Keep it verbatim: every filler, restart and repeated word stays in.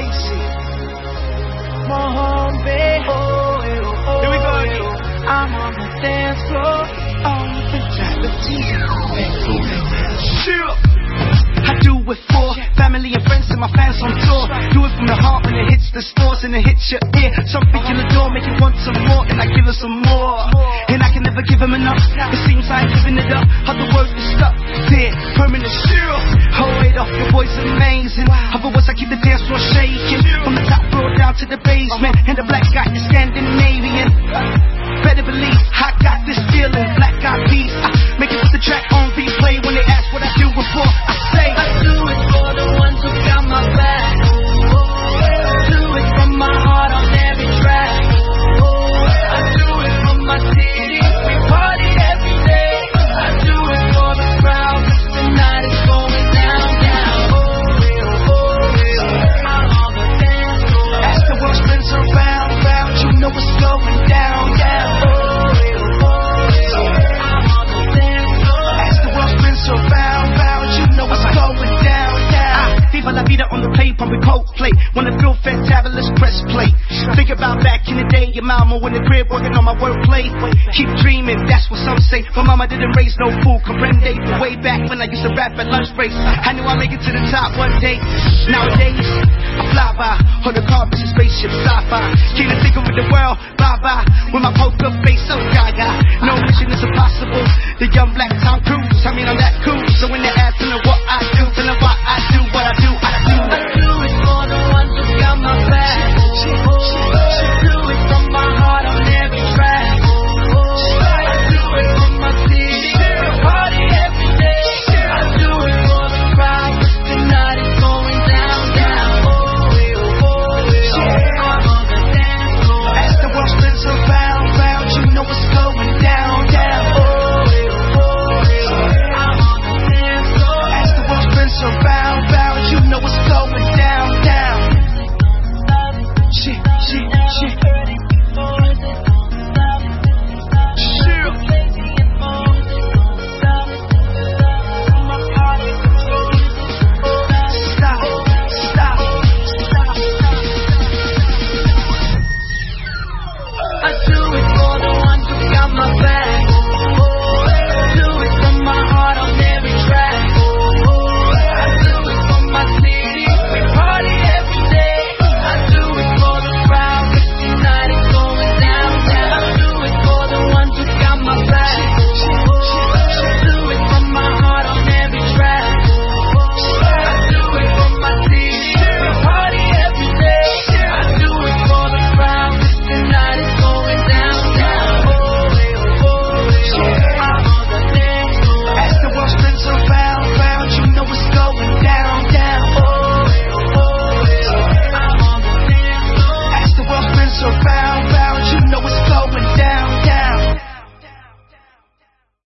Stacy, Mohambe. Here we go again. I'm on the dance floor, on the fatality. Chill. I do it for family and friends and my fans on tour. Do it from the heart when it hits the stores and it hits your ear. Something in the door make you want some more, and I give it some more. And I can never give them enough. It seems I ain't giving it up. Other words is stuck there, permanent shield. Hold it off, your voice amazing. Otherwise I keep the dance floor shaking. From the top floor down to the basement, and the black guy is Scandinavian. Better believe I got this feeling. Black eyed peas, I make it put the track on replay. When they ask what I do it for, I say I do it for the ones who got my back. Do it from my heart on every track. I do it for my city, we party every day. I do it for the crowd, cause tonight is going down, down. Oh, oh, I'm on the dance floor. As the world spins around, round, you know what's going down, down. Oh, oh, I'm on the dance floor. As the world spins around, round, you know what's going down, down. Viva la vida on the play, pumping Coldplay. Wanna feel fantabulous, press play. Think about back in the day, your mama in the crib working on my wordplay. Keep dreaming, that's what some say. But mama didn't raise no fool, comprende. Way back when I used to rap at lunch breaks, I knew I'd make it to the top one day. Nowadays, I fly by on the carpets and spaceship sci-fi. Can't think of the world, bye-bye. With my poker face, so gaga. No mission is impossible. The young black Tom Cruise, I mean I'm that cool. So